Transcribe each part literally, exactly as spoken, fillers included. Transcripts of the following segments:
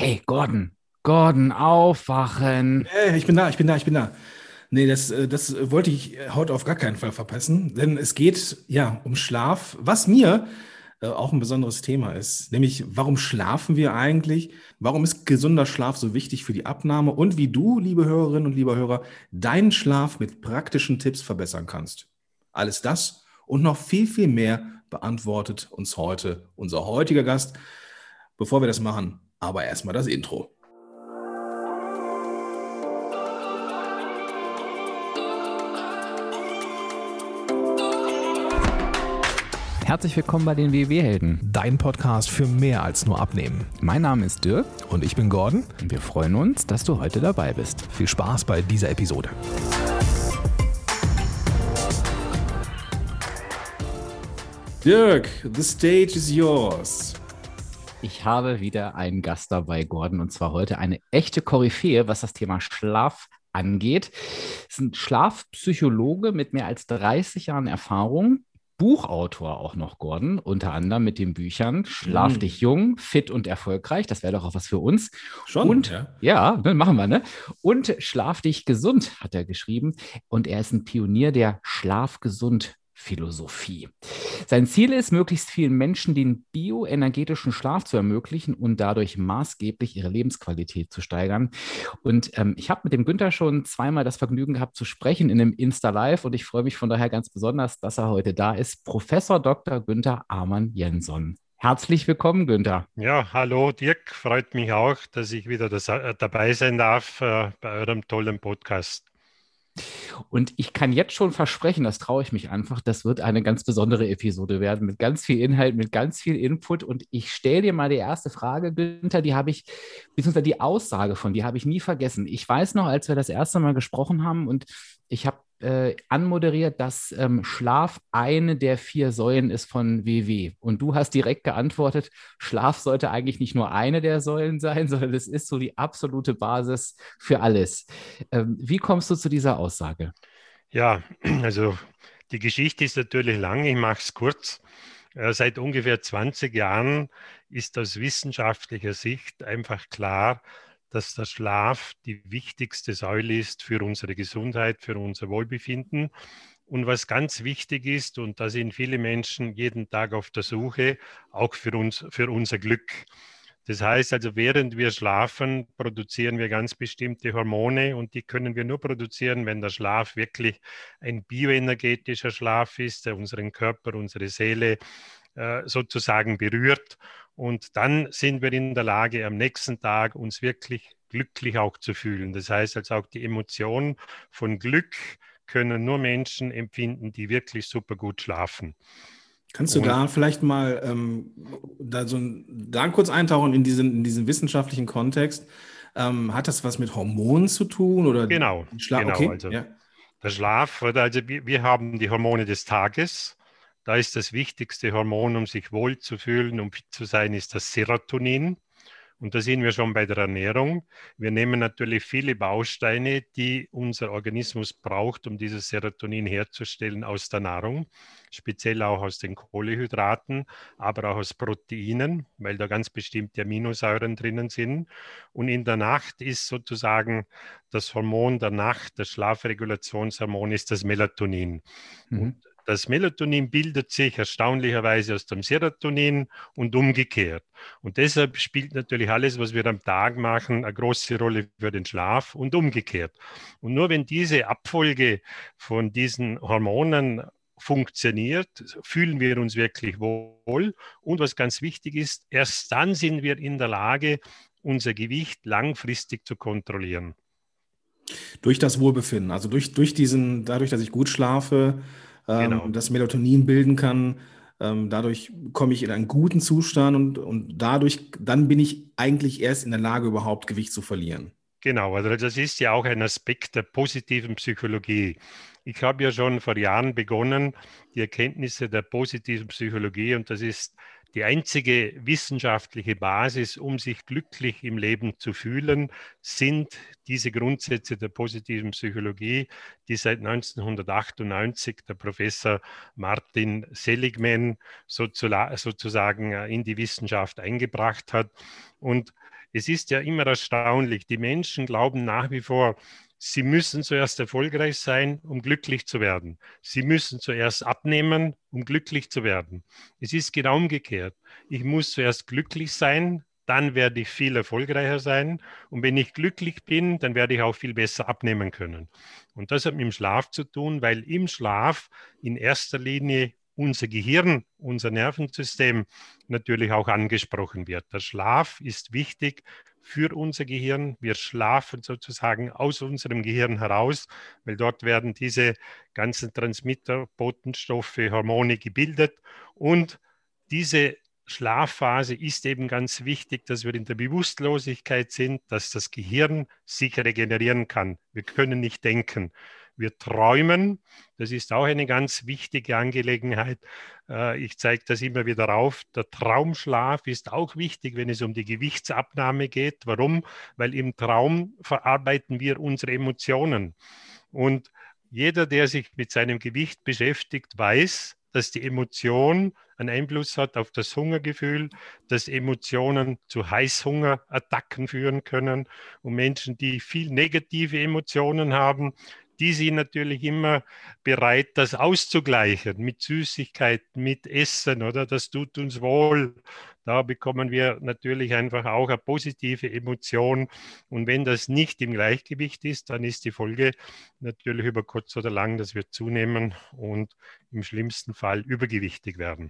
Hey, Gordon, Gordon, aufwachen. Äh, ich bin da, ich bin da, ich bin da. Nee, das, äh, das wollte ich äh, heute auf gar keinen Fall verpassen, denn es geht ja um Schlaf, was mir äh, auch ein besonderes Thema ist, nämlich warum schlafen wir eigentlich? Warum ist gesunder Schlaf so wichtig für die Abnahme und wie du, liebe Hörerinnen und lieber Hörer, deinen Schlaf mit praktischen Tipps verbessern kannst. Alles das und noch viel, viel mehr beantwortet uns heute unser heutiger Gast. Bevor wir das machen, aber erstmal das Intro. Herzlich willkommen bei den W W-Helden. Dein Podcast für mehr als nur Abnehmen. Mein Name ist Dirk Und ich bin Gordon. und wir freuen uns, dass du heute dabei bist. Viel Spaß bei dieser Episode. Dirk, the stage is yours. Ich habe wieder einen Gast dabei, Gordon, und zwar heute eine echte Koryphäe, was das Thema Schlaf angeht. Es ist ein Schlafpsychologe mit mehr als dreißig Jahren Erfahrung. Buchautor auch noch, Gordon, unter anderem mit den Büchern Schlaf Mm. dich jung, fit und erfolgreich. Das wäre doch auch was für uns. Schon, Und ja. ja, ne, machen wir, ne? Und Schlaf dich gesund, hat er geschrieben. Und er ist ein Pionier der Schlafgesund-Philosophie. Sein Ziel ist, möglichst vielen Menschen den bioenergetischen Schlaf zu ermöglichen und dadurch maßgeblich ihre Lebensqualität zu steigern. Und ähm, ich habe mit dem Günther schon zweimal das Vergnügen gehabt zu sprechen in einem Insta-Live und ich freue mich von daher ganz besonders, dass er heute da ist. Professor Doktor Günther Amann-Jensson. Herzlich willkommen, Günther. Ja, hallo Dirk, freut mich auch, dass ich wieder das, äh, dabei sein darf äh, bei eurem tollen Podcast. Und ich kann jetzt schon versprechen, das traue ich mich einfach, das wird eine ganz besondere Episode werden mit ganz viel Inhalt, mit ganz viel Input. Und ich stelle dir mal die erste Frage, Günther, die habe ich, beziehungsweise die Aussage von dir habe ich nie vergessen. Ich weiß noch, als wir das erste Mal gesprochen haben und ich habe äh, anmoderiert, dass ähm, Schlaf eine der vier Säulen ist von W W. Und du hast direkt geantwortet, Schlaf sollte eigentlich nicht nur eine der Säulen sein, sondern es ist so die absolute Basis für alles. Ähm, wie kommst du zu dieser Aussage? Ja, also die Geschichte ist natürlich lang, ich mache es kurz. Äh, seit ungefähr zwanzig Jahren ist aus wissenschaftlicher Sicht einfach klar, dass der Schlaf die wichtigste Säule ist für unsere Gesundheit, für unser Wohlbefinden. Und was ganz wichtig ist, und da sind viele Menschen jeden Tag auf der Suche, auch für uns, für unser Glück. Das heißt also, während wir schlafen, produzieren wir ganz bestimmte Hormone und die können wir nur produzieren, wenn der Schlaf wirklich ein bioenergetischer Schlaf ist, der unseren Körper, unsere Seele äh, sozusagen berührt. Und dann sind wir in der Lage, am nächsten Tag uns wirklich glücklich auch zu fühlen. Das heißt also auch die Emotion von Glück können nur Menschen empfinden, die wirklich super gut schlafen. Kannst du Und da vielleicht mal ähm, da so ein, da kurz eintauchen in diesen, in diesen wissenschaftlichen Kontext? Ähm, hat das was mit Hormonen zu tun oder genau, Schlaf? genau, Okay, also ja. der Schlaf, oder? Also wir, wir haben die Hormone des Tages. Da ist das wichtigste Hormon, um sich wohl zu fühlen, um fit zu sein, ist das Serotonin. Und da sind wir schon bei der Ernährung. Wir nehmen natürlich viele Bausteine, die unser Organismus braucht, um dieses Serotonin herzustellen aus der Nahrung, speziell auch aus den Kohlenhydraten, aber auch aus Proteinen, weil da ganz bestimmte Aminosäuren drinnen sind. Und in der Nacht ist sozusagen das Hormon der Nacht, das Schlafregulationshormon, ist das Melatonin. Und Mhm. das Melatonin bildet sich erstaunlicherweise aus dem Serotonin und umgekehrt. Und deshalb spielt natürlich alles, was wir am Tag machen, eine große Rolle für den Schlaf und umgekehrt. Und nur wenn diese Abfolge von diesen Hormonen funktioniert, fühlen wir uns wirklich wohl. Und was ganz wichtig ist, erst dann sind wir in der Lage, unser Gewicht langfristig zu kontrollieren. Durch das Wohlbefinden, also durch, durch diesen, dadurch, dass ich gut schlafe, ähm, Genau. das Melatonin bilden kann, ähm, dadurch komme ich in einen guten Zustand und, und dadurch, dann bin ich eigentlich erst in der Lage, überhaupt Gewicht zu verlieren. Genau, also das ist ja auch ein Aspekt der positiven Psychologie. Ich habe ja schon vor Jahren begonnen, die Erkenntnisse der positiven Psychologie, und das ist die einzige wissenschaftliche Basis, um sich glücklich im Leben zu fühlen, sind diese Grundsätze der positiven Psychologie, die seit neunzehnhundertachtundneunzig der Professor Martin Seligman sozusagen in die Wissenschaft eingebracht hat. Und Es ist ja immer erstaunlich, die Menschen glauben nach wie vor, sie müssen zuerst erfolgreich sein, um glücklich zu werden. Sie müssen zuerst abnehmen, um glücklich zu werden. Es ist genau umgekehrt. Ich muss zuerst glücklich sein, dann werde ich viel erfolgreicher sein. Und wenn ich glücklich bin, dann werde ich auch viel besser abnehmen können. Und das hat mit dem Schlaf zu tun, weil im Schlaf in erster Linie unser Gehirn, unser Nervensystem natürlich auch angesprochen wird. Der Schlaf ist wichtig für unser Gehirn. Wir schlafen sozusagen aus unserem Gehirn heraus, weil dort werden diese ganzen Transmitter, Botenstoffe, Hormone gebildet. Und diese Schlafphase ist eben ganz wichtig, dass wir in der Bewusstlosigkeit sind, dass das Gehirn sich regenerieren kann. Wir können nicht denken. Wir träumen, das ist auch eine ganz wichtige Angelegenheit. Ich zeige das immer wieder auf. Der Traumschlaf ist auch wichtig, wenn es um die Gewichtsabnahme geht. Warum? Weil im Traum verarbeiten wir unsere Emotionen. Und jeder, der sich mit seinem Gewicht beschäftigt, weiß, dass die Emotion einen Einfluss hat auf das Hungergefühl, dass Emotionen zu Heißhungerattacken führen können. Und Menschen, die viel negative Emotionen haben, die sind natürlich immer bereit, das auszugleichen mit Süßigkeiten, mit Essen, oder? Das tut uns wohl. Da bekommen wir natürlich einfach auch eine positive Emotion. Und wenn das nicht im Gleichgewicht ist, dann ist die Folge natürlich über kurz oder lang, dass wir zunehmen und im schlimmsten Fall übergewichtig werden.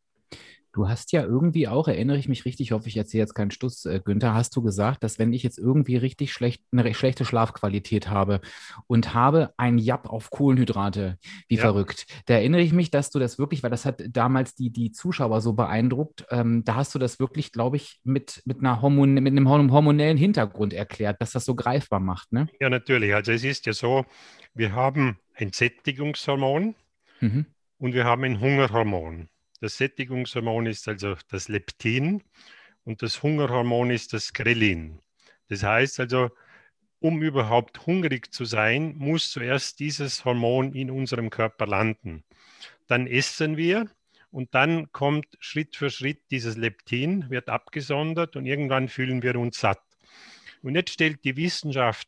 Du hast ja irgendwie auch, erinnere ich mich richtig, hoffe ich erzähle jetzt keinen Stuss, äh, Günther, hast du gesagt, dass wenn ich jetzt irgendwie richtig schlecht, eine recht schlechte Schlafqualität habe und habe ein Japp auf Kohlenhydrate, wie Ja. verrückt, da erinnere ich mich, dass du das wirklich, weil das hat damals die, die Zuschauer so beeindruckt, ähm, da hast du das wirklich, glaube ich, mit, mit, einer Hormon, mit einem hormonellen Hintergrund erklärt, dass das so greifbar macht, ne? Ja, natürlich. Also es ist ja so, wir haben ein Sättigungshormon Mhm. und wir haben ein Hungerhormon. Das Sättigungshormon ist also das Leptin und das Hungerhormon ist das Grelin. Das heißt also, um überhaupt hungrig zu sein, muss zuerst dieses Hormon in unserem Körper landen. Dann essen wir und dann kommt Schritt für Schritt dieses Leptin, wird abgesondert und irgendwann fühlen wir uns satt. Und jetzt stellt die Wissenschaft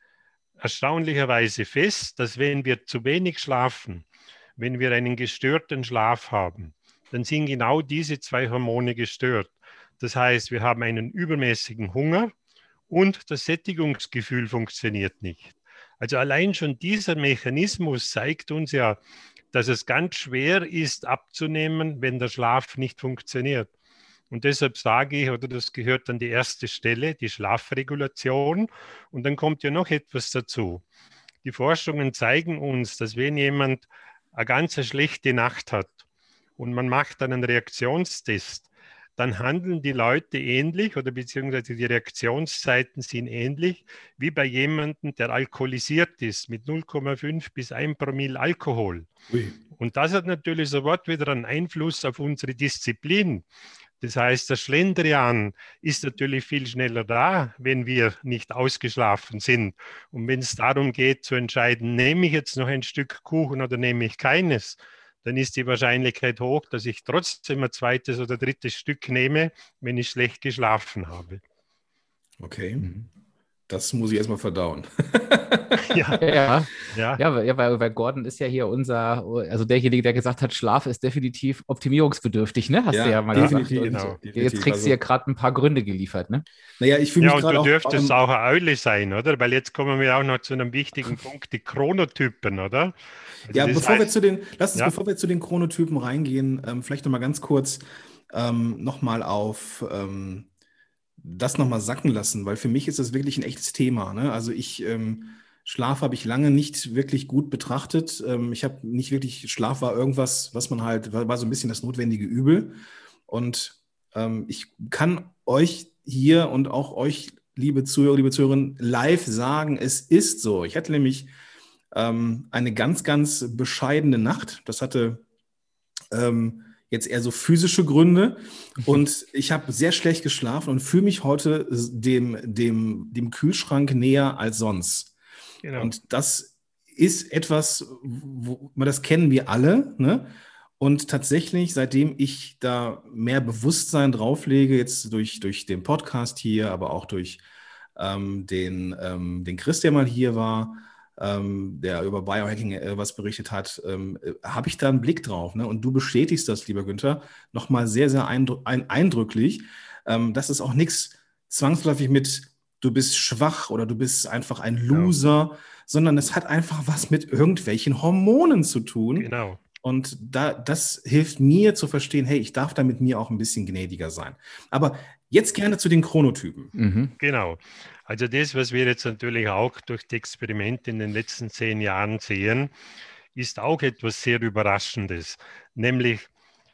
erstaunlicherweise fest, dass wenn wir zu wenig schlafen, wenn wir einen gestörten Schlaf haben, dann sind genau diese zwei Hormone gestört. Das heißt, wir haben einen übermäßigen Hunger und das Sättigungsgefühl funktioniert nicht. Also allein schon dieser Mechanismus zeigt uns ja, dass es ganz schwer ist abzunehmen, wenn der Schlaf nicht funktioniert. Und deshalb sage ich, oder das gehört an die erste Stelle, die Schlafregulation. Und dann kommt ja noch etwas dazu. Die Forschungen zeigen uns, dass wenn jemand eine ganz schlechte Nacht hat und man macht dann einen Reaktionstest, dann handeln die Leute ähnlich oder beziehungsweise die Reaktionszeiten sind ähnlich wie bei jemandem, der alkoholisiert ist mit null Komma fünf bis ein Promille Alkohol. Ui. Und das hat natürlich sofort wieder einen Einfluss auf unsere Disziplin. Das heißt, der Schlendrian ist natürlich viel schneller da, wenn wir nicht ausgeschlafen sind. Und wenn es darum geht zu entscheiden, nehme ich jetzt noch ein Stück Kuchen oder nehme ich keines, dann ist die Wahrscheinlichkeit hoch, dass ich trotzdem ein zweites oder drittes Stück nehme, wenn ich schlecht geschlafen habe. Okay, das muss ich erstmal verdauen. Ja, ja, ja. ja weil, weil Gordon ist ja hier unser, also derjenige, der gesagt hat, Schlaf ist definitiv optimierungsbedürftig, ne? Hast ja, du ja mal definitiv, gesagt. Genau, Und definitiv. Jetzt kriegst also, du hier gerade ein paar Gründe geliefert, ne? Naja, ich fühle mich ja, gerade auch... Ja, und du dürftest auch eine Eule sein, oder? Weil jetzt kommen wir auch noch zu einem wichtigen Punkt, die Chronotypen, oder? Also ja, bevor heißt, wir zu den, lass uns, ja? bevor wir zu den Chronotypen reingehen, ähm, vielleicht nochmal ganz kurz ähm, nochmal auf... Ähm, das nochmal sacken lassen, weil für mich ist das wirklich ein echtes Thema. Ne? Also ich, ähm, Schlaf habe ich lange nicht wirklich gut betrachtet. Ähm, ich habe nicht wirklich, Schlaf war irgendwas, was man halt, war, war so ein bisschen das notwendige Übel. Und ähm, ich kann euch hier und auch euch, liebe Zuhörer, liebe Zuhörerinnen, live sagen, es ist so. Ich hatte nämlich ähm, eine ganz, ganz bescheidene Nacht. Das hatte... Ähm, jetzt eher so physische Gründe und ich habe sehr schlecht geschlafen und fühle mich heute dem, dem, dem Kühlschrank näher als sonst. Genau. Und das ist etwas, wo, das kennen wir alle, ne? Und tatsächlich, seitdem ich da mehr Bewusstsein drauflege, jetzt durch, durch den Podcast hier, aber auch durch ähm, den, ähm, den Chris, der mal hier war, ähm, der über Biohacking äh, was berichtet hat, ähm, äh, habe ich da einen Blick drauf. Ne? Und du bestätigst das, lieber Günther, nochmal sehr, sehr eindr ein, eindrücklich, ähm, dass es auch nichts zwangsläufig mit du bist schwach oder du bist einfach ein Genau. Loser, sondern es hat einfach was mit irgendwelchen Hormonen zu tun. Genau. Und da, das hilft mir zu verstehen, hey, ich darf da mit mir auch ein bisschen gnädiger sein. Aber jetzt gerne zu den Chronotypen. Mhm. Genau. Also das, was wir jetzt natürlich auch durch die Experimente in den letzten zehn Jahren sehen, ist auch etwas sehr Überraschendes. Nämlich,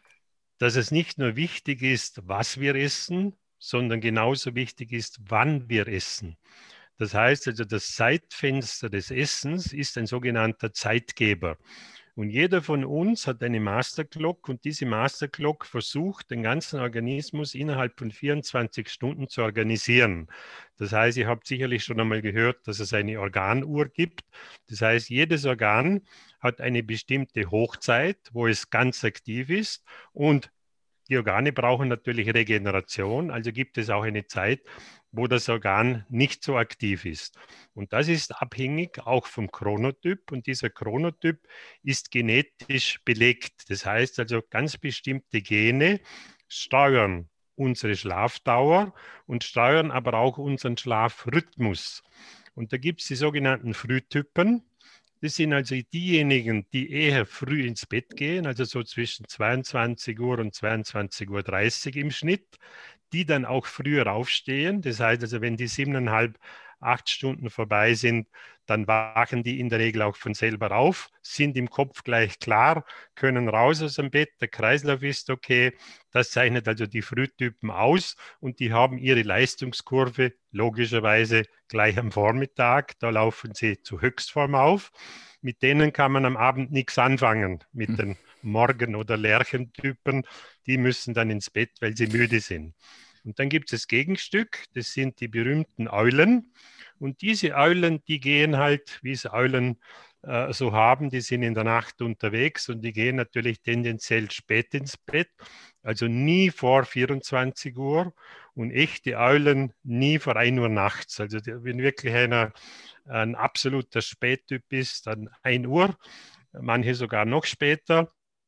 dass es nicht nur wichtig ist, was wir essen, sondern genauso wichtig ist, wann wir essen. Das heißt also, das Zeitfenster des Essens ist ein sogenannter Zeitgeber. Und jeder von uns hat eine Masterclock und diese Masterclock versucht, den ganzen Organismus innerhalb von vierundzwanzig Stunden zu organisieren. Das heißt, ihr habt sicherlich schon einmal gehört, dass es eine Organuhr gibt. Das heißt, jedes Organ hat eine bestimmte Hochzeit, wo es ganz aktiv ist, und die Organe brauchen natürlich Regeneration, also gibt es auch eine Zeit, wo das Organ nicht so aktiv ist. Und das ist abhängig auch vom Chronotyp, und dieser Chronotyp ist genetisch belegt. Das heißt also, ganz bestimmte Gene steuern unsere Schlafdauer und steuern aber auch unseren Schlafrhythmus. Und da gibt es die sogenannten Frühtypen. Das sind also diejenigen, die eher früh ins Bett gehen, also so zwischen zweiundzwanzig Uhr und zweiundzwanzig Uhr dreißig im Schnitt, die dann auch früher aufstehen. Das heißt also, wenn die siebeneinhalb, acht Stunden vorbei sind, dann wachen die in der Regel auch von selber auf, sind im Kopf gleich klar, können raus aus dem Bett, der Kreislauf ist okay. Das zeichnet also die Frühtypen aus, und die haben ihre Leistungskurve logischerweise gleich am Vormittag. Da laufen sie zu Höchstform auf. Mit denen kann man am Abend nichts anfangen, mit den Morgen- oder Lerchentypen. Die müssen dann ins Bett, weil sie müde sind. Und dann gibt es das Gegenstück, das sind die berühmten Eulen. Und diese Eulen, die gehen halt, wie es Eulen äh, so haben, die sind in der Nacht unterwegs, und die gehen natürlich tendenziell spät ins Bett, also nie vor vierundzwanzig Uhr, und echte Eulen nie vor ein Uhr nachts. Also wenn wirklich einer ein absoluter Spättyp ist, dann ein Uhr, manche sogar noch später.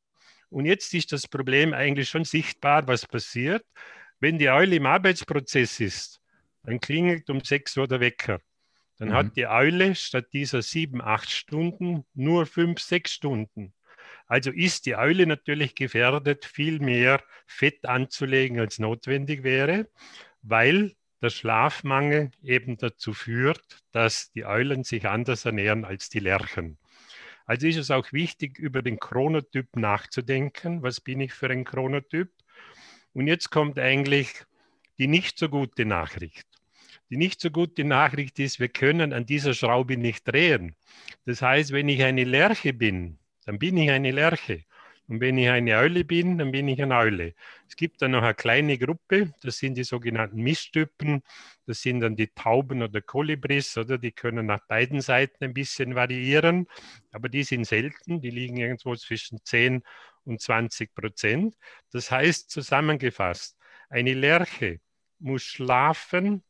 Und jetzt ist das Problem eigentlich schon sichtbar, was passiert. Wenn die Eule im Arbeitsprozess ist, dann klingelt um sechs Uhr der Wecker. Dann mhm. hat die Eule statt dieser sieben, acht Stunden nur fünf, sechs Stunden. Also ist die Eule natürlich gefährdet, viel mehr Fett anzulegen, als notwendig wäre, weil der Schlafmangel eben dazu führt, dass die Eulen sich anders ernähren als die Lerchen. Also ist es auch wichtig, über den Chronotyp nachzudenken. Was bin ich für ein Chronotyp? Und jetzt kommt eigentlich die nicht so gute Nachricht. Die nicht so gute Nachricht ist, wir können an dieser Schraube nicht drehen. Das heißt, wenn ich eine Lerche bin, dann bin ich eine Lerche. Und wenn ich eine Eule bin, dann bin ich eine Eule. Es gibt dann noch eine kleine Gruppe, das sind die sogenannten Mischtypen. Das sind dann die Tauben oder Kolibris, oder die können nach beiden Seiten ein bisschen variieren, aber die sind selten, die liegen irgendwo zwischen zehn und zwanzig Prozent. Das heißt, zusammengefasst, eine Lerche muss schlafen,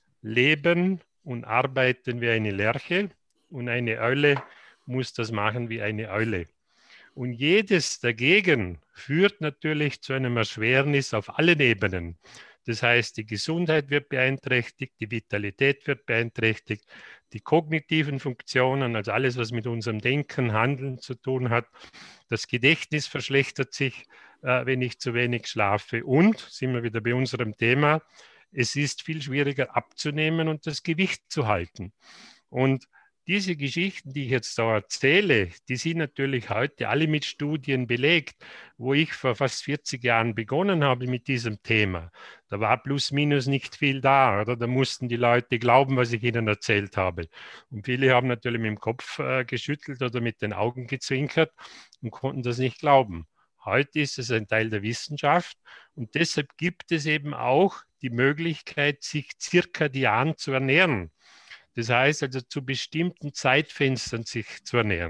leben und arbeiten wie eine Lerche, und eine Eule muss das machen wie eine Eule. Und jedes dagegen führt natürlich zu einem Erschwernis auf allen Ebenen. Das heißt, die Gesundheit wird beeinträchtigt, die Vitalität wird beeinträchtigt, die kognitiven Funktionen, also alles, was mit unserem Denken, Handeln zu tun hat. Das Gedächtnis verschlechtert sich, äh, wenn ich zu wenig schlafe. Und, sind wir wieder bei unserem Thema, es ist viel schwieriger abzunehmen und das Gewicht zu halten. Und diese Geschichten, die ich jetzt da erzähle, die sind natürlich heute alle mit Studien belegt. Wo ich vor fast vierzig Jahren begonnen habe mit diesem Thema, da war plus minus nicht viel da, oder? Da mussten die Leute glauben, was ich ihnen erzählt habe. Und viele haben natürlich mit dem Kopf äh, geschüttelt oder mit den Augen gezwinkert und konnten das nicht glauben. Heute ist es ein Teil der Wissenschaft, und deshalb gibt es eben auch die Möglichkeit, sich zirkadian zu ernähren. Das heißt also, zu bestimmten Zeitfenstern sich zu ernähren.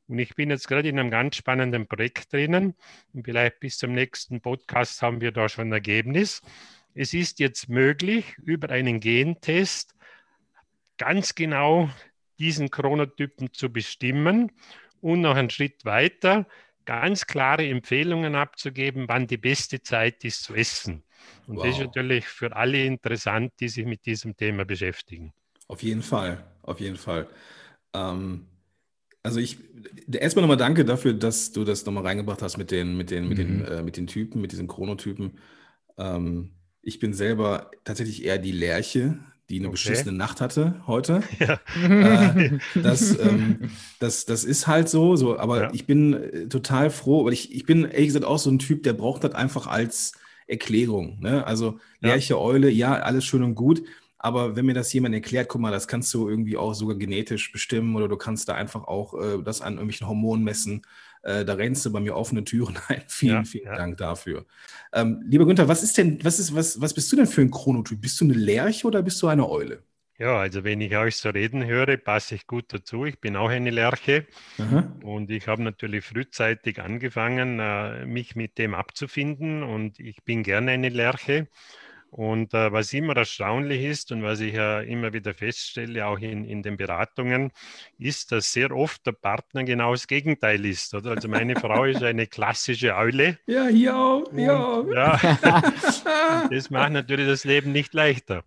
Und ich bin jetzt gerade in einem ganz spannenden Projekt drinnen. Und vielleicht bis zum nächsten Podcast haben wir da schon ein Ergebnis. Es ist jetzt möglich, über einen Gentest ganz genau diesen Chronotypen zu bestimmen und noch einen Schritt weiter ganz klare Empfehlungen abzugeben, wann die beste Zeit ist zu essen. Und wow. Das ist natürlich für alle interessant, die sich mit diesem Thema beschäftigen. Auf jeden Fall, auf jeden Fall. Ähm, also ich, erstmal nochmal danke dafür, dass du das nochmal reingebracht hast mit den, mit den, mhm. mit den, äh, mit den Typen, mit diesen Chronotypen. Ähm, ich bin selber tatsächlich eher die Lerche, die eine okay. beschissene Nacht hatte heute. Ja. Äh, das, ähm, das, das ist halt so, so aber ja. ich bin äh, total froh, weil ich, ich bin ehrlich gesagt auch so ein Typ, der braucht das einfach als Erklärung. Ne? Also Lerche, ja. Eule, ja, alles schön und gut, aber wenn mir das jemand erklärt, guck mal, das kannst du irgendwie auch sogar genetisch bestimmen oder du kannst da einfach auch äh, das an irgendwelchen Hormonen messen, äh, da rennst du bei mir offene Türen ein. Vielen, ja, vielen ja. Dank dafür. Ähm, lieber Günther, was ist denn, was ist, was, was bist du denn für ein Chronotyp? Bist du eine Lerche oder bist du eine Eule? Ja, also wenn ich euch so reden höre, passe ich gut dazu. Ich bin auch eine Lerche. Aha. Und ich habe natürlich frühzeitig angefangen, äh, mich mit dem abzufinden und ich bin gerne eine Lerche. Und äh, was immer erstaunlich ist und was ich äh, immer wieder feststelle, auch in, in den Beratungen, ist, dass sehr oft der Partner genau das Gegenteil ist. Oder? Also meine Frau ist eine klassische Eule. Ja, hier auch. Hier auch. Ja, das macht natürlich das Leben nicht leichter.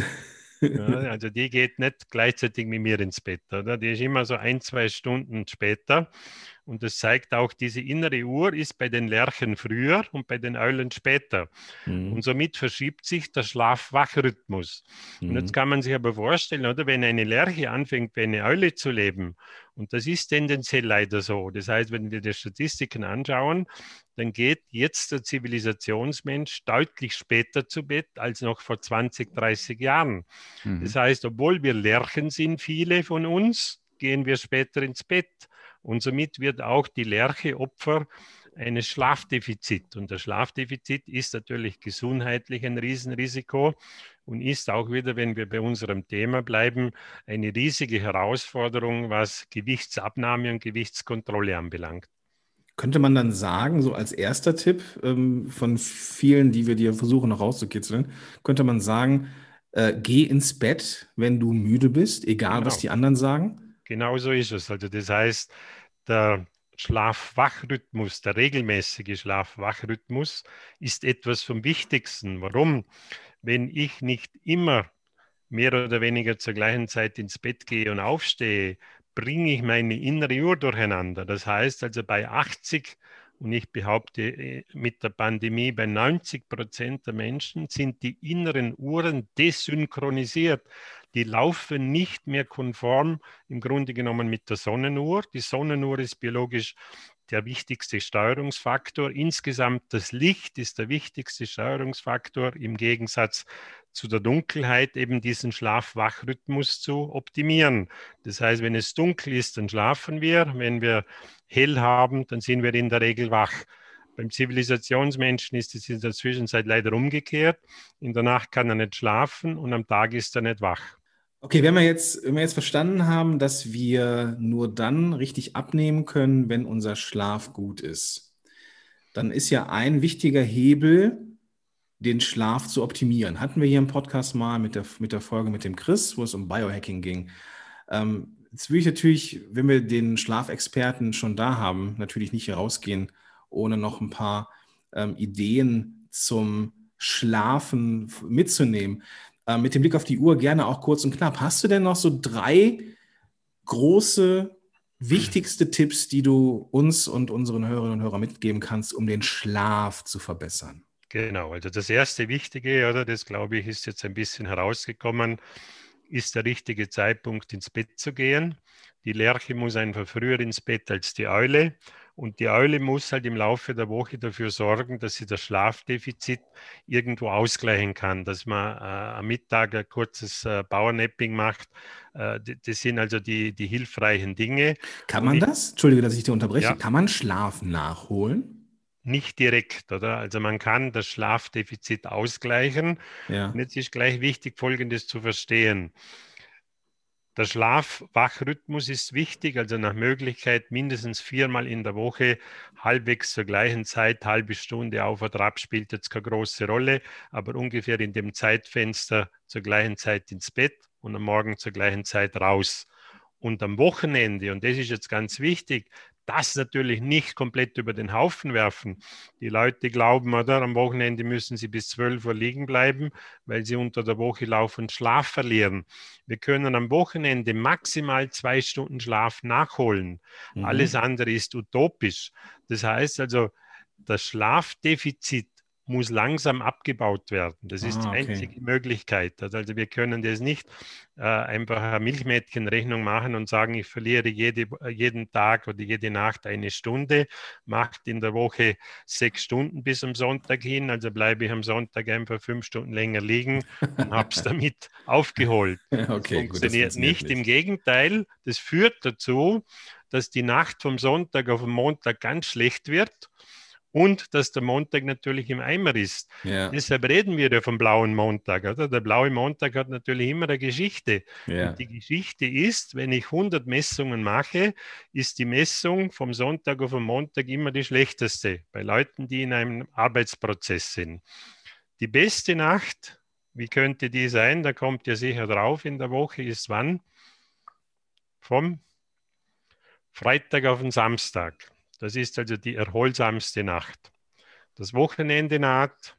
Ja, also die geht nicht gleichzeitig mit mir ins Bett. Oder? Die ist immer so ein, zwei Stunden später. Und das zeigt auch, diese innere Uhr ist bei den Lerchen früher und bei den Eulen später. Mhm. Und somit verschiebt sich der Schlaf-Wach-Rhythmus. Mhm. Und jetzt kann man sich aber vorstellen, oder, wenn eine Lerche anfängt, wie eine Eule zu leben, und das ist tendenziell leider so. Das heißt, wenn wir die Statistiken anschauen, dann geht jetzt der Zivilisationsmensch deutlich später zu Bett als noch vor zwanzig, dreißig Jahren. Mhm. Das heißt, obwohl wir Lerchen sind, viele von uns, gehen wir später ins Bett. Und somit wird auch die Lerche Opfer eines Schlafdefizits. Und das Schlafdefizit ist natürlich gesundheitlich ein Riesenrisiko und ist auch wieder, wenn wir bei unserem Thema bleiben, eine riesige Herausforderung, was Gewichtsabnahme und Gewichtskontrolle anbelangt. Könnte man dann sagen, so als erster Tipp ähm, von vielen, die wir dir versuchen noch rauszukitzeln, könnte man sagen, äh, geh ins Bett, wenn du müde bist, egal genau. was die anderen sagen? Genau so ist es. Also das heißt, der Schlaf-Wach-Rhythmus, der regelmäßige Schlaf-Wach-Rhythmus ist etwas vom Wichtigsten. Warum? Wenn ich nicht immer mehr oder weniger zur gleichen Zeit ins Bett gehe und aufstehe, bringe ich meine innere Uhr durcheinander. Das heißt also bei achtzig, und ich behaupte mit der Pandemie bei neunzig Prozent der Menschen sind die inneren Uhren desynchronisiert. Die laufen nicht mehr konform im Grunde genommen mit der Sonnenuhr. Die Sonnenuhr ist biologisch der wichtigste Steuerungsfaktor. Insgesamt das Licht ist der wichtigste Steuerungsfaktor im Gegensatz zu der Dunkelheit, eben diesen Schlaf-Wach-Rhythmus zu optimieren. Das heißt, wenn es dunkel ist, dann schlafen wir. Wenn wir hell haben, dann sind wir in der Regel wach. Beim Zivilisationsmenschen ist es in der Zwischenzeit leider umgekehrt. In der Nacht kann er nicht schlafen und am Tag ist er nicht wach. Okay, wenn wir jetzt, wenn wir jetzt verstanden haben, dass wir nur dann richtig abnehmen können, wenn unser Schlaf gut ist, dann ist ja ein wichtiger Hebel, den Schlaf zu optimieren. Hatten wir hier im Podcast mal mit der, mit der Folge mit dem Chris, wo es um Biohacking ging. Ähm, jetzt will ich natürlich, wenn wir den Schlafexperten schon da haben, natürlich nicht hier rausgehen, ohne noch ein paar ähm, Ideen zum Schlafen mitzunehmen. Ähm, mit dem Blick auf die Uhr gerne auch kurz und knapp. Hast du denn noch so drei große, wichtigste Tipps, die du uns und unseren Hörerinnen und Hörern mitgeben kannst, um den Schlaf zu verbessern? Genau, also das erste Wichtige, oder, das glaube ich, ist jetzt ein bisschen herausgekommen, ist der richtige Zeitpunkt, ins Bett zu gehen. Die Lerche muss einfach früher ins Bett als die Eule. Und die Eule muss halt im Laufe der Woche dafür sorgen, dass sie das Schlafdefizit irgendwo ausgleichen kann, dass man äh, am Mittag ein kurzes äh, Powernapping macht. Äh, das sind also die, die hilfreichen Dinge. Kann man ich, das? Entschuldige, dass ich dich unterbreche. Ja. Kann man Schlaf nachholen? Nicht direkt, oder? Also man kann das der Schlaf-Wach-Rhythmus ist wichtig, also nach Möglichkeit mindestens viermal in der Woche, halbwegs zur gleichen Zeit, halbe Stunde auf oder ab, spielt jetzt keine große Rolle, aber ungefähr in dem Zeitfenster zur gleichen Zeit ins Bett und am Morgen zur gleichen Zeit raus. Und am Wochenende, und das ist jetzt ganz wichtig, das natürlich nicht komplett über den Haufen werfen. Die Leute glauben, oder, am Wochenende müssen sie bis zwölf Uhr liegen bleiben, weil sie unter der Woche laufend Schlaf verlieren. Wir können am Wochenende maximal zwei Stunden Schlaf nachholen. Mhm. Alles andere ist utopisch. Das heißt also, das Schlafdefizit muss langsam abgebaut werden. Das ist ah, okay. die einzige Möglichkeit. Also wir können das nicht äh, einfach eine Milchmädchenrechnung machen und sagen, ich verliere jede, jeden Tag oder jede Nacht eine Stunde, macht in der Woche sechs Stunden bis am Sonntag hin, also bleibe ich am Sonntag einfach fünf Stunden länger liegen und habe es damit aufgeholt. Okay, das funktioniert, gut, das funktioniert nicht. nicht. Im Gegenteil, das führt dazu, dass die Nacht vom Sonntag auf den Montag ganz schlecht wird. Und dass der Montag natürlich im Eimer ist. Ja. Deshalb reden wir ja vom blauen Montag. Oder? Der blaue Montag hat natürlich immer eine Geschichte. Ja. Und die Geschichte ist, wenn ich hundert Messungen mache, ist die Messung vom Sonntag auf den Montag immer die schlechteste. Bei Leuten, die in einem Arbeitsprozess sind. Die beste Nacht, wie könnte die sein? Da kommt ihr sicher drauf in der Woche, ist wann? Vom Freitag auf den Samstag. Das ist also die erholsamste Nacht. Das Wochenende naht,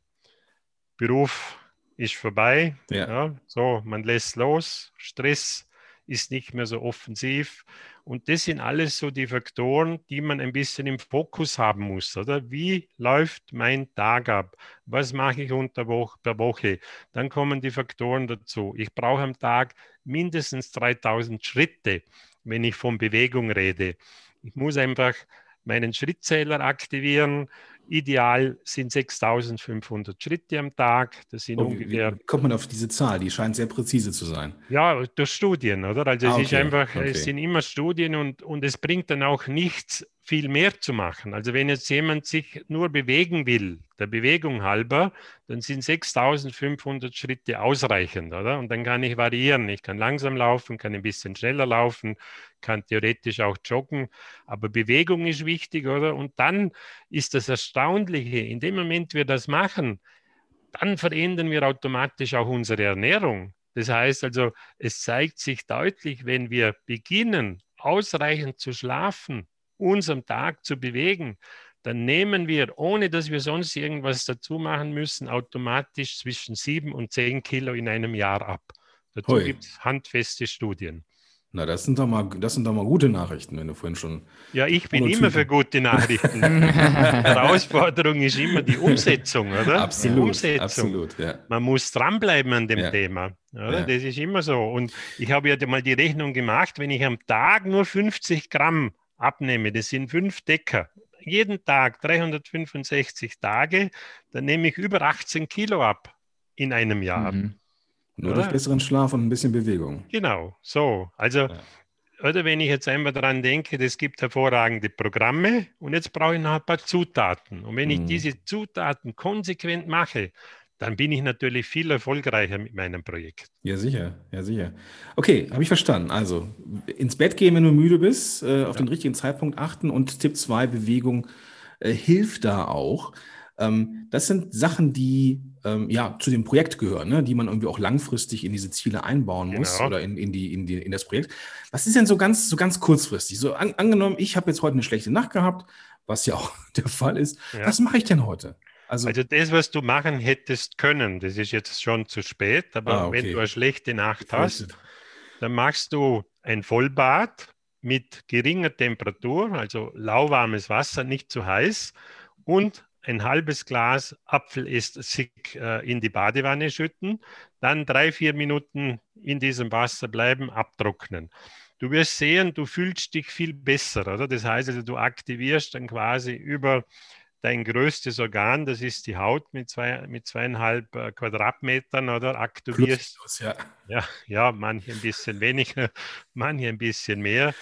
Beruf ist vorbei. Ja. Ja, so, man lässt los, Stress ist nicht mehr so offensiv. Und das sind alles so die Faktoren, die man ein bisschen im Fokus haben muss. Oder? Wie läuft mein Tag ab? Was mache ich unter Woche, per Woche? Dann kommen die Faktoren dazu. Ich brauche am Tag mindestens dreitausend Schritte, wenn ich von Bewegung rede. Ich muss einfach meinen Schrittzähler aktivieren. Ideal sind sechstausendfünfhundert Schritte am Tag. Das sind oh, ungefähr. Wie kommt man auf diese Zahl? Die scheint sehr präzise zu sein. Ja, durch Studien, oder? Also ah, es okay, ist einfach, okay. es sind immer Studien und, und es bringt dann auch nichts, viel mehr zu machen. Also wenn jetzt jemand sich nur bewegen will, der Bewegung halber, dann sind sechstausendfünfhundert Schritte ausreichend, oder? Und dann kann ich variieren. Ich kann langsam laufen, kann ein bisschen schneller laufen, kann theoretisch auch joggen. Aber Bewegung ist wichtig, oder? Und dann ist das Erstaunliche, in dem Moment wir das machen, dann verändern wir automatisch auch unsere Ernährung. Das heißt also, es zeigt sich deutlich, wenn wir beginnen, ausreichend zu schlafen, uns am Tag zu bewegen, dann nehmen wir, ohne dass wir sonst irgendwas dazu machen müssen, automatisch zwischen sieben und zehn Kilo in einem Jahr ab. Dazu gibt es handfeste Studien. Na, das sind doch mal, das sind doch mal gute Nachrichten, wenn du vorhin schon... Ja, ich bin immer für gute Nachrichten. Die Herausforderung ist immer die Umsetzung, oder? Absolut, die Umsetzung. absolut, ja. Man muss dranbleiben an dem ja. Thema, oder? Ja. Das ist immer so. Und ich habe ja mal die Rechnung gemacht, wenn ich am Tag nur fünfzig Gramm abnehme, das sind fünf Decker, jeden Tag dreihundertfünfundsechzig Tage, dann nehme ich über achtzehn Kilo ab in einem Jahr. Mhm. Nur oder? Durch besseren Schlaf und ein bisschen Bewegung. Genau, so. Also, ja. oder wenn ich jetzt einmal daran denke, es gibt hervorragende Programme und jetzt brauche ich noch ein paar Zutaten. Und wenn mhm. ich diese Zutaten konsequent mache, dann bin ich natürlich viel erfolgreicher mit meinem Projekt. Ja, sicher, ja, sicher. Okay, habe ich verstanden. Also, ins Bett gehen, wenn du müde bist, äh, auf ja. den richtigen Zeitpunkt achten und Tipp zwei, Bewegung äh, hilft da auch. Ähm, das sind Sachen, die ähm, ja zu dem Projekt gehören, ne? Die man irgendwie auch langfristig in diese Ziele einbauen muss genau. oder in, in, die, in, die, in das Projekt. Was ist denn so ganz, so ganz kurzfristig? So an, angenommen, ich habe jetzt heute eine schlechte Nacht gehabt, was ja auch der Fall ist. Ja. Was mache ich denn heute? Also, also das, was du machen hättest können, das ist jetzt schon zu spät, aber ah, okay. wenn du eine schlechte Nacht hast, dann machst du ein Vollbad mit geringer Temperatur, also lauwarmes Wasser, nicht zu heiß, und ein halbes Glas Apfelessig äh, in die Badewanne schütten, dann drei, vier Minuten in diesem Wasser bleiben, abtrocknen. Du wirst sehen, du fühlst dich viel besser, oder? Das heißt, also, du aktivierst dann quasi über dein größtes Organ, das ist die Haut mit, zwei, mit zweieinhalb äh, Quadratmetern, oder? Aktivierst. Plus, ja. Ja, ja, manche ein bisschen weniger, manche ein bisschen mehr.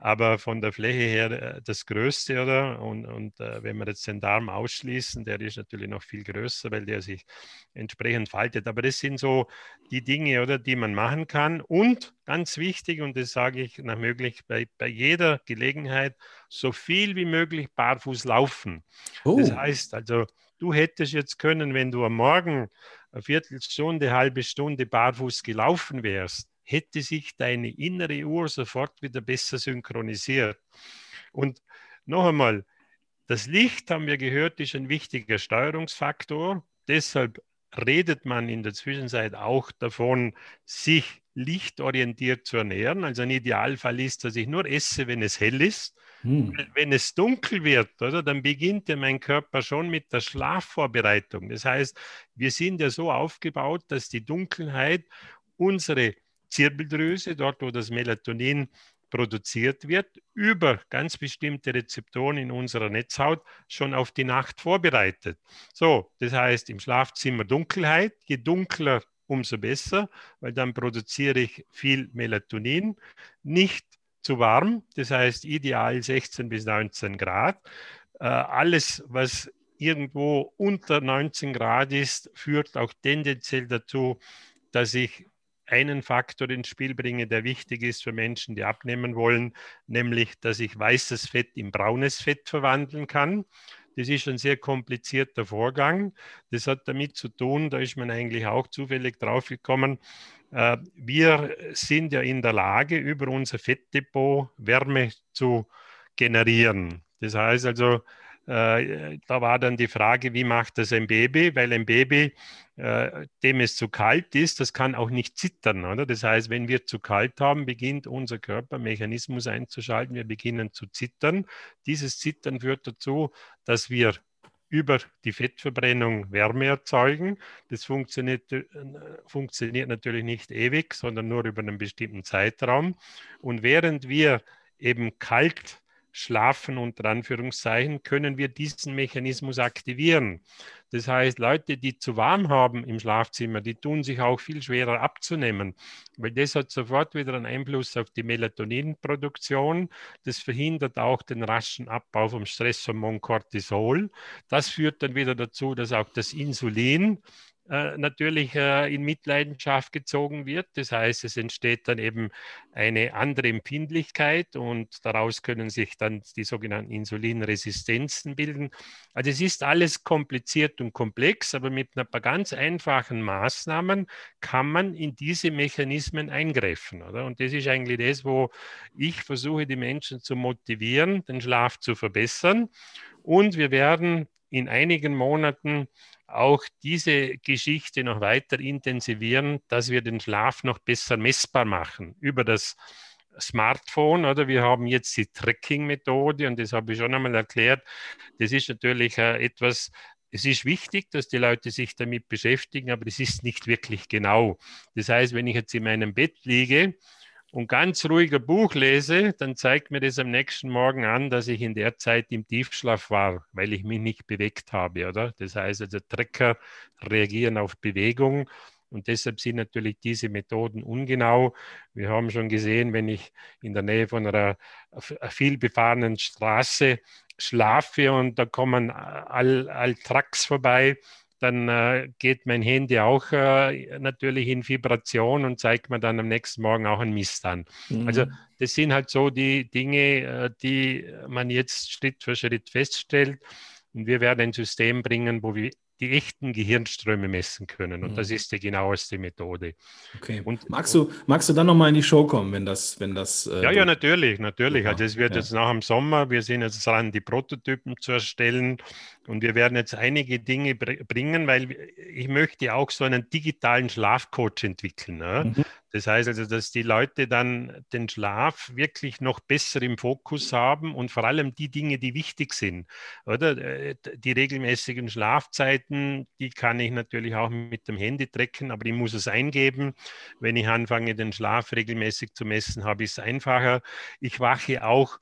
aber von der Fläche her äh, das Größte, oder? Und, und äh, wenn wir jetzt den Darm ausschließen, der ist natürlich noch viel größer, weil der sich entsprechend faltet. Aber das sind so die Dinge, oder, die man machen kann. Und ganz wichtig, und das sage ich nach möglich bei, bei jeder Gelegenheit, so viel wie möglich barfuß laufen. Oh. Das heißt also, du hättest jetzt können, wenn du am Morgen eine Viertelstunde, eine halbe Stunde barfuß gelaufen wärst, hätte sich deine innere Uhr sofort wieder besser synchronisiert. Und noch einmal, das Licht, haben wir gehört, ist ein wichtiger Steuerungsfaktor. Deshalb redet man in der Zwischenzeit auch davon, sich lichtorientiert zu ernähren. Also ein Idealfall ist, dass ich nur esse, wenn es hell ist. Hm. Wenn es dunkel wird, oder, dann beginnt ja mein Körper schon mit der Schlafvorbereitung. Das heißt, wir sind ja so aufgebaut, dass die Dunkelheit unsere Zirbeldrüse, dort wo das Melatonin produziert wird, über ganz bestimmte Rezeptoren in unserer Netzhaut schon auf die Nacht vorbereitet. So, das heißt, im Schlafzimmer Dunkelheit, je dunkler, umso besser, weil dann produziere ich viel Melatonin, nicht zu warm, das heißt ideal sechzehn bis neunzehn Grad. Äh, alles, was irgendwo unter neunzehn Grad ist, führt auch tendenziell dazu, dass ich einen Faktor ins Spiel bringe, der wichtig ist für Menschen, die abnehmen wollen, nämlich, dass ich weißes Fett in braunes Fett verwandeln kann. Das ist ein sehr komplizierter Vorgang. Das hat damit zu tun, da ist man eigentlich auch zufällig drauf gekommen, äh, wir sind ja in der Lage, über unser Fettdepot Wärme zu generieren. Das heißt also, Äh, da war dann die Frage, wie macht das ein Baby? Weil ein Baby, äh, dem es zu kalt ist, das kann auch nicht zittern, oder? Das heißt, wenn wir zu kalt haben, beginnt unser Körper Mechanismus einzuschalten, wir beginnen zu zittern. Dieses Zittern führt dazu, dass wir über die Fettverbrennung Wärme erzeugen. Das funktioniert, äh, funktioniert natürlich nicht ewig, sondern nur über einen bestimmten Zeitraum. Und während wir eben kalt schlafen, unter Anführungszeichen, können wir diesen Mechanismus aktivieren. Das heißt, Leute, die zu warm haben im Schlafzimmer, die tun sich auch viel schwerer abzunehmen, weil das hat sofort wieder einen Einfluss auf die Melatoninproduktion. Das verhindert auch den raschen Abbau vom Stresshormon Cortisol. Das führt dann wieder dazu, dass auch das Insulin Äh, natürlich äh, in Mitleidenschaft gezogen wird. Das heißt, es entsteht dann eben eine andere Empfindlichkeit und daraus können sich dann die sogenannten Insulinresistenzen bilden. Also es ist alles kompliziert und komplex, aber mit ein paar ganz einfachen Maßnahmen kann man in diese Mechanismen eingreifen, oder? Und das ist eigentlich das, wo ich versuche, die Menschen zu motivieren, den Schlaf zu verbessern. Und wir werden in einigen Monaten auch diese Geschichte noch weiter intensivieren, dass wir den Schlaf noch besser messbar machen über das Smartphone, oder? Wir haben jetzt die Tracking-Methode und das habe ich schon einmal erklärt. Das ist natürlich äh, etwas, es ist wichtig, dass die Leute sich damit beschäftigen, aber es ist nicht wirklich genau. Das heißt, wenn ich jetzt in meinem Bett liege und ganz ruhiger Buch lese, dann zeigt mir das am nächsten Morgen an, dass ich in der Zeit im Tiefschlaf war, weil ich mich nicht bewegt habe, oder? Das heißt, also Tracker reagieren auf Bewegung und deshalb sind natürlich diese Methoden ungenau. Wir haben schon gesehen, wenn ich in der Nähe von einer vielbefahrenen Straße schlafe und da kommen all, all Trucks vorbei, dann äh, geht mein Handy auch äh, natürlich in Vibration und zeigt mir dann am nächsten Morgen auch einen Mist an. Mhm. Also das sind halt so die Dinge, äh, die man jetzt Schritt für Schritt feststellt. Und wir werden ein System bringen, wo wir die echten Gehirnströme messen können. Und mhm. das ist die genaueste Methode. Okay. Und magst du, magst du dann nochmal in die Show kommen, wenn das, wenn das äh, Ja, ja, natürlich, natürlich. Super. Also es wird ja. jetzt nach dem Sommer, wir sind jetzt dran, die Prototypen zu erstellen und wir werden jetzt einige Dinge br- bringen, weil ich möchte auch so einen digitalen Schlafcoach entwickeln. Ne? Mhm. Das heißt also, dass die Leute dann den Schlaf wirklich noch besser im Fokus haben und vor allem die Dinge, die wichtig sind. Oder? Die regelmäßigen Schlafzeiten, die kann ich natürlich auch mit dem Handy tracken, aber ich muss es eingeben. Wenn ich anfange, den Schlaf regelmäßig zu messen, habe ich es einfacher. Ich wache auch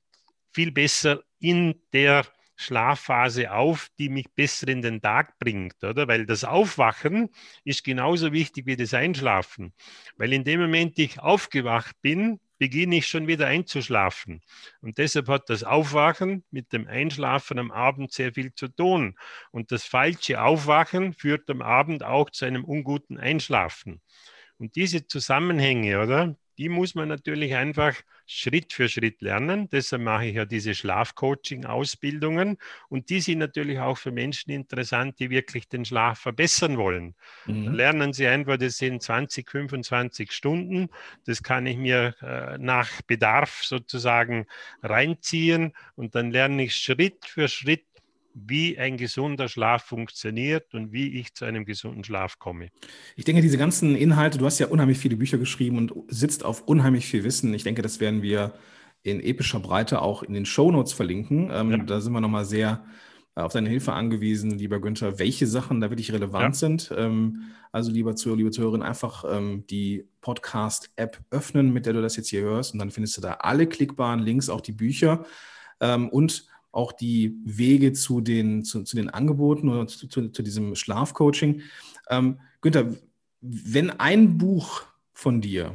viel besser in der Schlafphase auf, die mich besser in den Tag bringt, oder? Weil das Aufwachen ist genauso wichtig wie das Einschlafen. Weil in dem Moment ich aufgewacht bin, beginne ich schon wieder einzuschlafen. Und deshalb hat das Aufwachen mit dem Einschlafen am Abend sehr viel zu tun. Und das falsche Aufwachen führt am Abend auch zu einem unguten Einschlafen. Und diese Zusammenhänge, oder, die muss man natürlich einfach Schritt für Schritt lernen. Deshalb mache ich ja diese Schlafcoaching-Ausbildungen. Und die sind natürlich auch für Menschen interessant, die wirklich den Schlaf verbessern wollen. Mhm. Da lernen sie einfach, das sind zwanzig, fünfundzwanzig Stunden. Das kann ich mir äh, nach Bedarf sozusagen reinziehen. Und dann lerne ich Schritt für Schritt, wie ein gesunder Schlaf funktioniert und wie ich zu einem gesunden Schlaf komme. Ich denke, diese ganzen Inhalte, du hast ja unheimlich viele Bücher geschrieben und sitzt auf unheimlich viel Wissen. Ich denke, das werden wir in epischer Breite auch in den Shownotes verlinken. Ähm, ja. Da sind wir nochmal sehr auf deine Hilfe angewiesen, lieber Günther, welche Sachen da wirklich relevant ja. sind. Ähm, also, lieber Zuhörer, liebe Zuhörerin, einfach ähm, die Podcast-App öffnen, mit der du das jetzt hier hörst, und dann findest du da alle klickbaren Links, auch die Bücher ähm, und auch die Wege zu den, zu, zu den Angeboten oder zu, zu, zu diesem Schlafcoaching. Ähm, Günther, wenn ein Buch von dir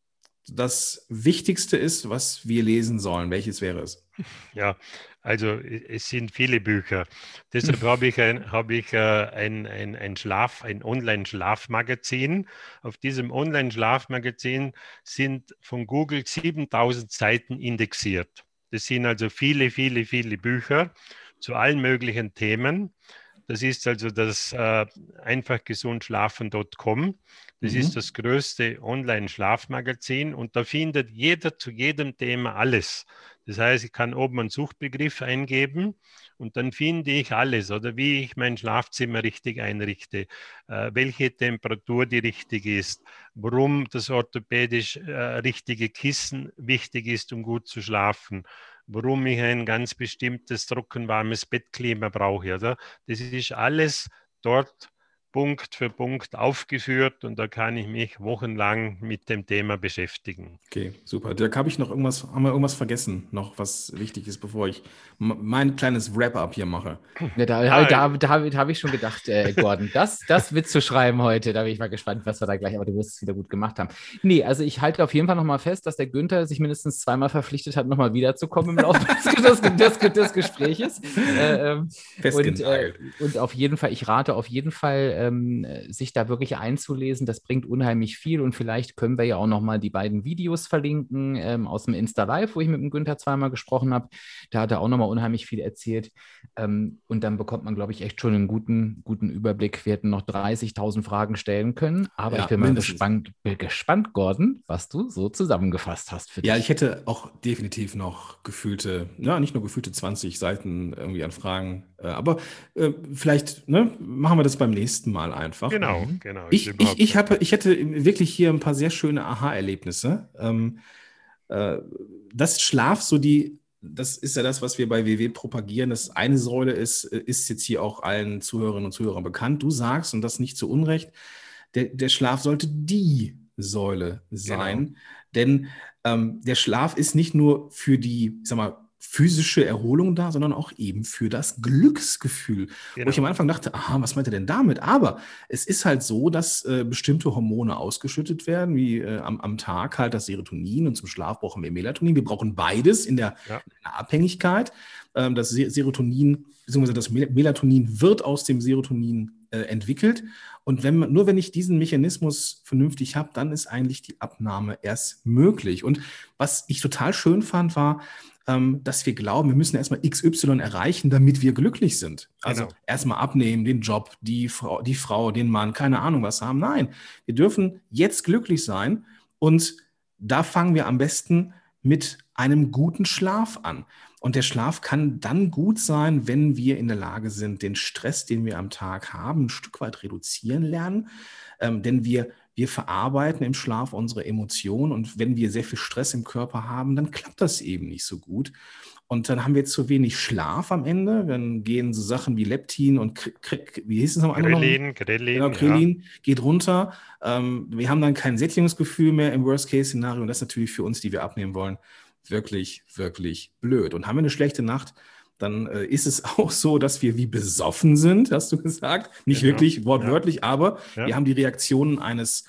das Wichtigste ist, was wir lesen sollen, welches wäre es? Ja, also es sind viele Bücher. Deshalb habe ich ein, habe ich, äh, ein, ein, ein Schlaf, ein Online-Schlafmagazin. Auf diesem Online-Schlafmagazin sind von Google siebentausend Seiten indexiert. Das sind also viele, viele, viele Bücher zu allen möglichen Themen. Das ist also das äh, einfach gesund schlafen Punkt com. Das mhm. ist das größte Online-Schlafmagazin und da findet jeder zu jedem Thema alles. Das heißt, ich kann oben einen Suchbegriff eingeben und dann finde ich alles, oder wie ich mein Schlafzimmer richtig einrichte, äh, welche Temperatur die richtig ist, warum das orthopädisch äh, richtige Kissen wichtig ist, um gut zu schlafen, warum ich ein ganz bestimmtes trockenwarmes Bettklima brauche. Oder? Das ist alles dort Punkt für Punkt aufgeführt und da kann ich mich wochenlang mit dem Thema beschäftigen. Okay, super. Dirk, habe ich noch irgendwas, haben wir irgendwas vergessen, noch was wichtig ist, bevor ich mein kleines Wrap-up hier mache? Ja, da ah, da, da, da habe hab ich schon gedacht, äh, Gordon, das, das wird zu schreiben heute. Da bin ich mal gespannt, was wir da gleich, aber du wirst es wieder gut gemacht haben. Nee, also ich halte auf jeden Fall nochmal fest, dass der Günther sich mindestens zweimal verpflichtet hat, nochmal wiederzukommen im Laufe des, des, des, des Gespräches. Äh, ähm, und, äh, und auf jeden Fall, ich rate auf jeden Fall, ähm, sich da wirklich einzulesen. Das bringt unheimlich viel und vielleicht können wir ja auch nochmal die beiden Videos verlinken ähm, aus dem Insta-Live, wo ich mit dem Günther zweimal gesprochen habe. Da hat er auch nochmal unheimlich viel erzählt. Ähm, und dann bekommt man, glaube ich, echt schon einen guten, guten Überblick. Wir hätten noch dreißigtausend Fragen stellen können, aber ja, ich bin mal gespannt, gespannt, Gordon, was du so zusammengefasst hast für dich. Ja, ich hätte auch definitiv noch gefühlte, ja, nicht nur gefühlte zwanzig Seiten irgendwie an Fragen, äh, aber äh, vielleicht ne, machen wir das beim nächsten Mal einfach. Genau, genau. Ich, ich, ich, habe, ich hätte wirklich hier ein paar sehr schöne Aha-Erlebnisse. Ähm, äh, das Schlaf, so die, das ist ja das, was wir bei W W propagieren. Das eine Säule ist, ist jetzt hier auch allen Zuhörerinnen und Zuhörern bekannt. Du sagst, und das nicht zu Unrecht, der, der Schlaf sollte die Säule sein. Genau. Denn ähm, der Schlaf ist nicht nur für die, ich sag mal, physische Erholung da, sondern auch eben für das Glücksgefühl. Genau. Wo ich am Anfang dachte, aha, was meint er denn damit? Aber es ist halt so, dass äh, bestimmte Hormone ausgeschüttet werden, wie äh, am, am Tag halt das Serotonin und zum Schlaf brauchen wir Melatonin. Wir brauchen beides in der, ja. in der Abhängigkeit. Ähm, das Serotonin, beziehungsweise das Melatonin wird aus dem Serotonin äh, entwickelt. Und wenn man, nur wenn ich diesen Mechanismus vernünftig habe, dann ist eigentlich die Abnahme erst möglich. Und was ich total schön fand, war, dass wir glauben, wir müssen erstmal X Y erreichen, damit wir glücklich sind. Also genau. Erstmal abnehmen, den Job, die Frau, die Frau, den Mann, keine Ahnung was haben. Nein, wir dürfen jetzt glücklich sein und da fangen wir am besten mit einem guten Schlaf an. Und der Schlaf kann dann gut sein, wenn wir in der Lage sind, den Stress, den wir am Tag haben, ein Stück weit reduzieren lernen. Ähm, denn wir Wir verarbeiten im Schlaf unsere Emotionen und wenn wir sehr viel Stress im Körper haben, dann klappt das eben nicht so gut. Und dann haben wir zu wenig Schlaf am Ende. Dann gehen so Sachen wie Leptin und K- K- wie hieß es noch? Krillin, Krillin, genau, Krillin ja. geht runter. Ähm, wir haben dann kein Sättigungsgefühl mehr im Worst-Case-Szenario und das ist natürlich für uns, die wir abnehmen wollen, wirklich, wirklich blöd. Und haben wir eine schlechte Nacht, dann äh, ist es auch so, dass wir wie besoffen sind, hast du gesagt. Nicht genau. wirklich wortwörtlich, ja. aber ja. wir haben die Reaktionen eines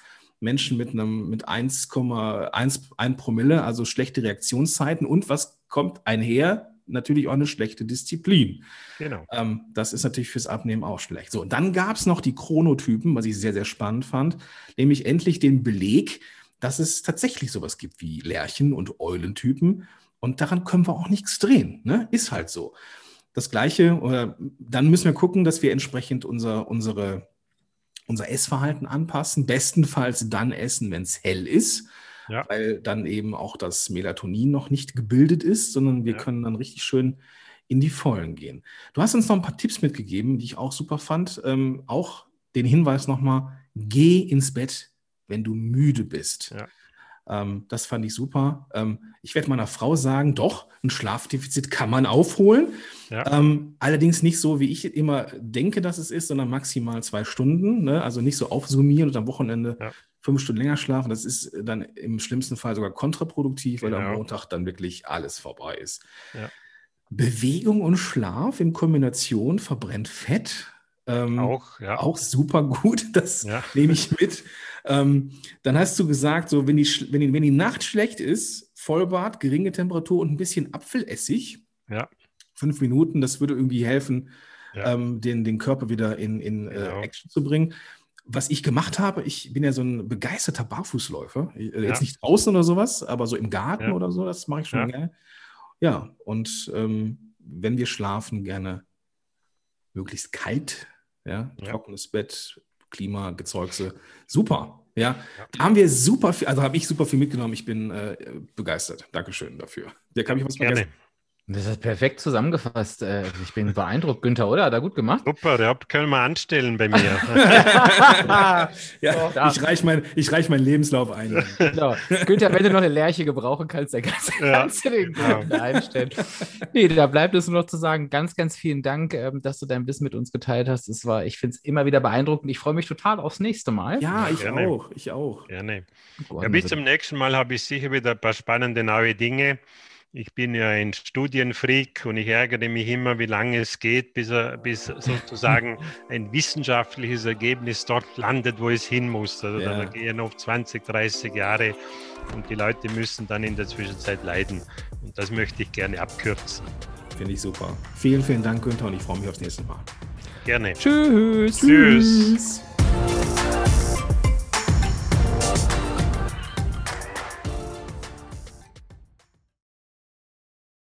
Menschen mit einem mit eins Komma eins Promille, also schlechte Reaktionszeiten. Und was kommt einher? Natürlich auch eine schlechte Disziplin. Genau. Ähm, das ist natürlich fürs Abnehmen auch schlecht. So, und dann gab es noch die Chronotypen, was ich sehr, sehr spannend fand, nämlich endlich den Beleg, dass es tatsächlich sowas gibt wie Lerchen- und Eulentypen. Und daran können wir auch nichts drehen. Ne? Ist halt so. Das Gleiche, oder dann müssen wir gucken, dass wir entsprechend unser, unsere, unser Essverhalten anpassen. Bestenfalls dann essen, wenn es hell ist. Ja. Weil dann eben auch das Melatonin noch nicht gebildet ist, sondern wir ja. können dann richtig schön in die Vollen gehen. Du hast uns noch ein paar Tipps mitgegeben, die ich auch super fand. Ähm, auch den Hinweis nochmal, geh ins Bett, wenn du müde bist. Ja. Ähm, das fand ich super. Ähm, ich werde meiner Frau sagen, doch, ein Schlafdefizit kann man aufholen. Ja. Ähm, allerdings nicht so, wie ich immer denke, dass es ist, sondern maximal zwei Stunden. Ne? Also nicht so aufsummieren und am Wochenende ja. fünf Stunden länger schlafen. Das ist dann im schlimmsten Fall sogar kontraproduktiv, weil genau. am Montag dann wirklich alles vorbei ist. Ja. Bewegung und Schlaf in Kombination verbrennt Fett. Ähm, auch, ja. Auch super gut, das ja. nehme ich mit. Ähm, dann hast du gesagt, so, wenn, die, wenn, die, wenn die Nacht schlecht ist, Vollbad, geringe Temperatur und ein bisschen Apfelessig. Ja. Fünf Minuten, das würde irgendwie helfen, ja. ähm, den, den Körper wieder in, in genau. äh, Action zu bringen. Was ich gemacht habe, ich bin ja so ein begeisterter Barfußläufer. Ich, äh, ja. Jetzt nicht draußen oder sowas, aber so im Garten ja. oder so, das mache ich schon ja. gerne. Ja, und ähm, wenn wir schlafen, gerne möglichst kalt, ja, ja. trockenes Bett, Klimagezeuge, super. Ja, ja. Da haben wir super viel, also habe ich super viel mitgenommen. Ich bin äh, begeistert. Dankeschön dafür. Dirk, habe ich was vergessen? Das ist perfekt zusammengefasst. Ich bin beeindruckt, Günther, oder? Hat er gut gemacht? Super, ja, können wir anstellen bei mir. ja, so, ich reiche mein, reich meinen Lebenslauf ein. So. Günther, wenn du noch eine Lerche gebrauchen kannst, dann kannst, ja, kannst du den Kunden ja. einstellen. Nee, da bleibt es nur noch zu sagen, ganz, ganz vielen Dank, dass du dein Wissen mit uns geteilt hast. Es war, ich finde es immer wieder beeindruckend. Ich freue mich total aufs nächste Mal. Ja, ich Gerne. auch. Ich auch. Gerne. Ja, bis zum nächsten Mal habe ich sicher wieder ein paar spannende neue Dinge. Ich bin ja ein Studienfreak und ich ärgere mich immer, wie lange es geht, bis, er, bis sozusagen ein wissenschaftliches Ergebnis dort landet, wo es hin muss. Also ja. da gehen oft zwanzig, dreißig Jahre und die Leute müssen dann in der Zwischenzeit leiden. Und das möchte ich gerne abkürzen. Finde ich super. Vielen, vielen Dank, Günther, und ich freue mich aufs nächste Mal. Gerne. Tschüss. Tschüss. Tschüss.